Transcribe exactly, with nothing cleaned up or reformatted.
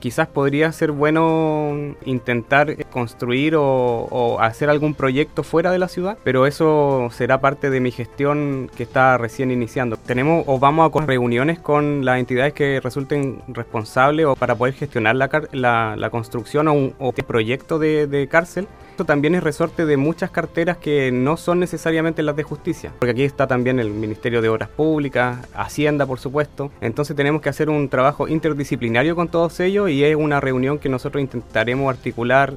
Quizás podría ser bueno intentar construir o, o hacer algún proyecto fuera de la ciudad, pero eso será parte de mi gestión que está recién iniciando. Tenemos o vamos a con reuniones con las entidades que resulten responsables o para poder gestionar la, la, la construcción o un o proyecto de, de cárcel. Esto también es resorte de muchas carteras que no son necesariamente las de justicia, porque aquí está también el Ministerio de Obras Públicas, Hacienda, por supuesto. Entonces tenemos que hacer un trabajo interdisciplinario con todos ellos y es una reunión que nosotros intentaremos articular